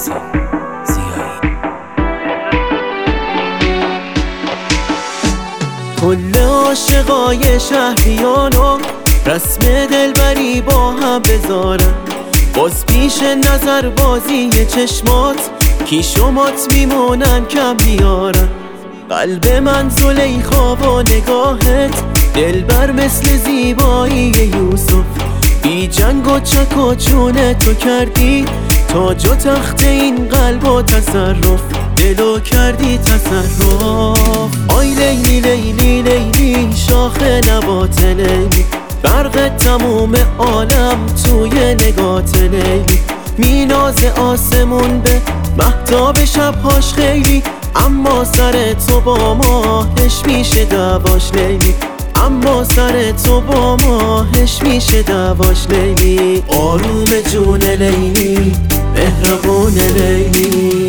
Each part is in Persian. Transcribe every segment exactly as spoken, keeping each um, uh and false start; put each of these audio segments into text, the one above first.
عباسی زیایی. کل عاشقای شهریانو رسم دلبری با هم بذارن، باز پیش نظر بازی چشمات کیشومات میمونن کم میارن. قلب من زلیخا و نگاهت دلبر مثل زیبایی یوسف، بی جنگ و چک و چونه تو کردی تاج و تخت این قلب و تصرف، دلو کردی تصرف. آی لیلی لیلی لیلی شاخ نبات لیلی، برق تموم عالم توی نگات لیلی، میناز آسمون به مهتاب شبهاش خیلی، اما سر تو با ماهش میشه دعواش لیلی، اما سر تو با ماهش میشه دعواش لیلی. آروم جون لیلی مهربون لیلی.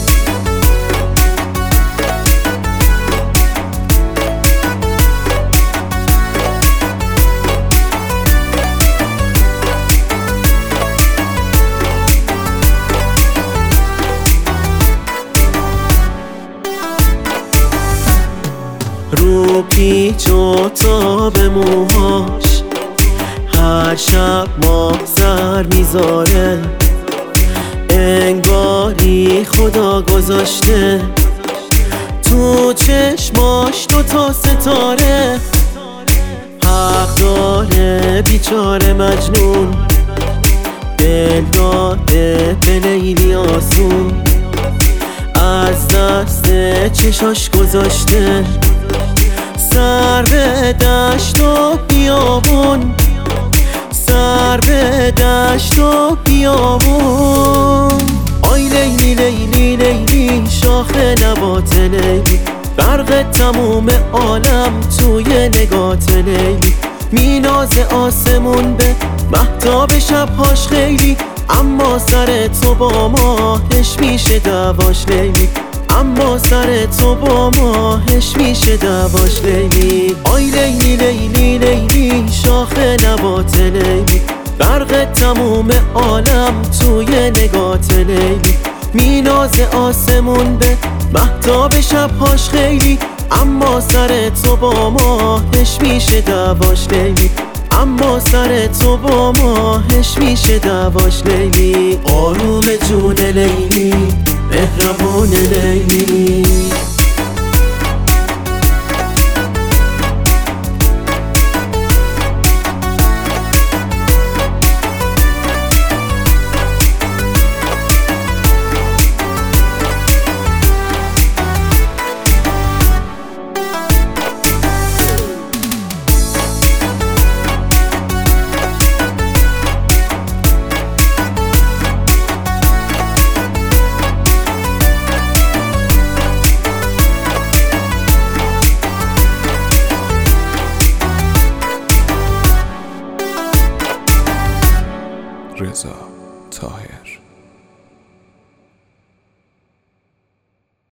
رو پیچ و تاب موهاش هر شب ماه سر میذاره، انگاری خدا گذاشته تو چشماش دو تا ستاره. حق داره بیچاره مجنون، دل داده به لیلی آسون، از دست چشاش گذاشته سر به دشت و بیابون، سر به دشت و بیابون. آی لیلی لیلی لیلی شاخ نبات لیلی، برق تموم عالم توی نگات لیلی، میناز آسمون به مهتاب شبهاش خیلی، اما سر تو با ماهش میشه دعواش لیلی، اما سر تو با ماهش میشه دعواش لیلی. آی لیلی لیلی لیلی شاخ نبات لیلی، برق تموم عالم توی نگات لیلی، میناز آسمون به مهتاب شبهاش خیلی، اما سر تو با ماهش میشه دعواش لیلی، اما سر تو با ماهش میشه دعواش لیلی. آروم جون لیلی مهربون لیلی. رضا طاهر.